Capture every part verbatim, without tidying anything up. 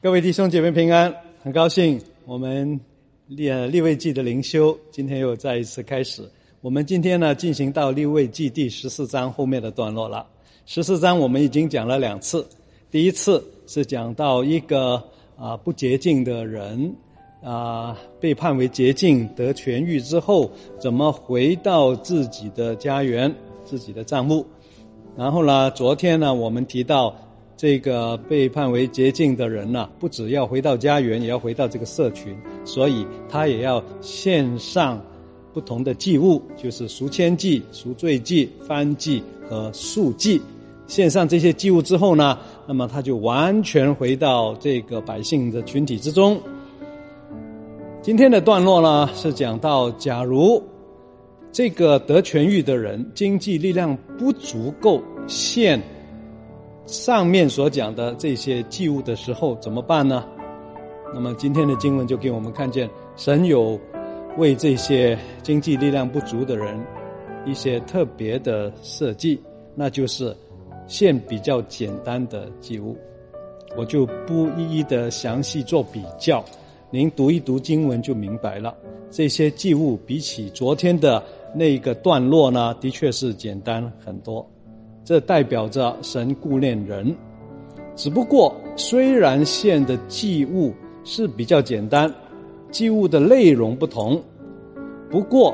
各位弟兄姐妹平安，很高兴我们利利未记的灵修今天又再一次开始。我们今天呢进行到利未记第十四章后面的段落了。十四章我们已经讲了两次，第一次是讲到一个啊不洁净的人啊被判为洁净得痊愈之后，怎么回到自己的家园、自己的帐幕。然后呢，昨天呢我们提到这个被判为洁净的人呢、啊，不只要回到家园，也要回到这个社群，所以他也要献上不同的祭物，就是赎愆祭、赎罪祭、燔祭和素祭。献上这些祭物之后呢，那么他就完全回到这个百姓的群体之中。今天的段落呢，是讲到假如这个得痊愈的人经济力量不足够献上面所讲的这些祭物的时候怎么办呢？那么今天的经文就给我们看见，神有为这些经济力量不足的人一些特别的设计，那就是献比较简单的祭物。我就不一一的详细做比较，您读一读经文就明白了。这些祭物比起昨天的那个段落呢，的确是简单很多。这代表着神顾念人，只不过虽然献的祭物是比较简单，祭物的内容不同，不过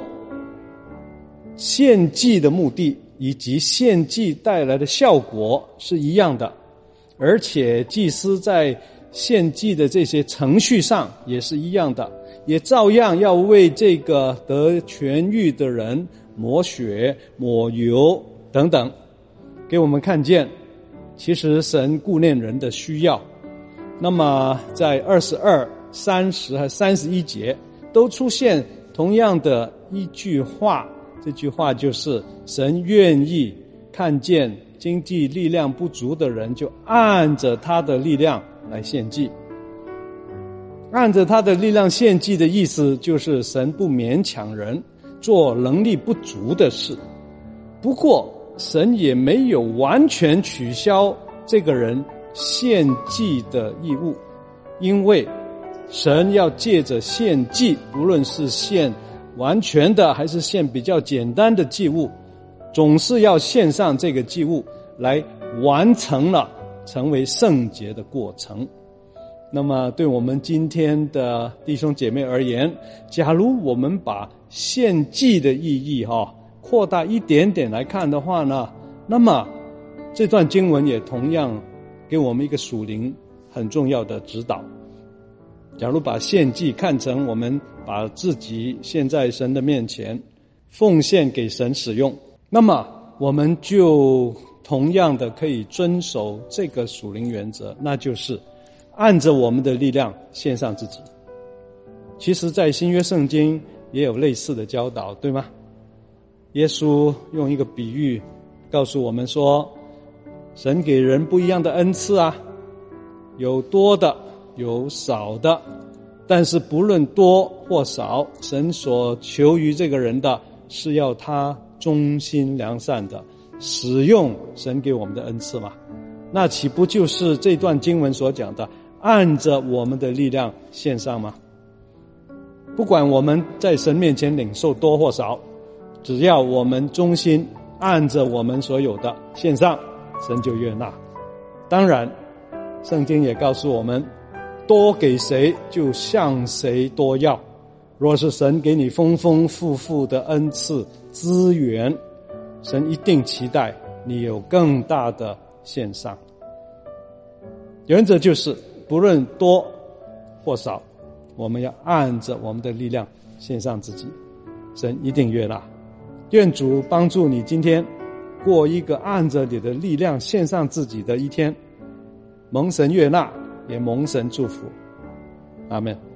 献祭的目的以及献祭带来的效果是一样的，而且祭司在献祭的这些程序上也是一样的，也照样要为这个得痊愈的人抹血、抹油等等，给我们看见其实神顾念人的需要。那么在二十二、三十和三十一节都出现同样的一句话，这句话就是神愿意看见经济力量不足的人就按着他的力量来献祭。按着他的力量献祭的意思就是神不勉强人做能力不足的事，不过神也没有完全取消这个人献祭的义务，因为神要借着献祭，无论是献完全的还是献比较简单的祭物，总是要献上这个祭物来完成了成为圣洁的过程。那么对我们今天的弟兄姐妹而言，假如我们把献祭的意义哈、哦扩大一点点来看的话呢，那么这段经文也同样给我们一个属灵很重要的指导。假如把献祭看成我们把自己献在神的面前，奉献给神使用，那么我们就同样的可以遵守这个属灵原则，那就是按着我们的力量献上自己。其实在新约圣经也有类似的教导，对吗？耶稣用一个比喻告诉我们说，神给人不一样的恩赐啊，有多的有少的，但是不论多或少，神所求于这个人的是要他忠心良善的使用神给我们的恩赐嘛。那岂不就是这段经文所讲的按着我们的力量献上吗？不管我们在神面前领受多或少，只要我们忠心按着我们所有的献上，神就悦纳。当然圣经也告诉我们，多给谁就向谁多要。若是神给你丰丰富富的恩赐资源，神一定期待你有更大的献上。原则就是不论多或少，我们要按着我们的力量献上自己，神一定悦纳。愿主帮助你今天过一个按着你的力量献上自己的一天，蒙神悦纳，也蒙神祝福。阿们。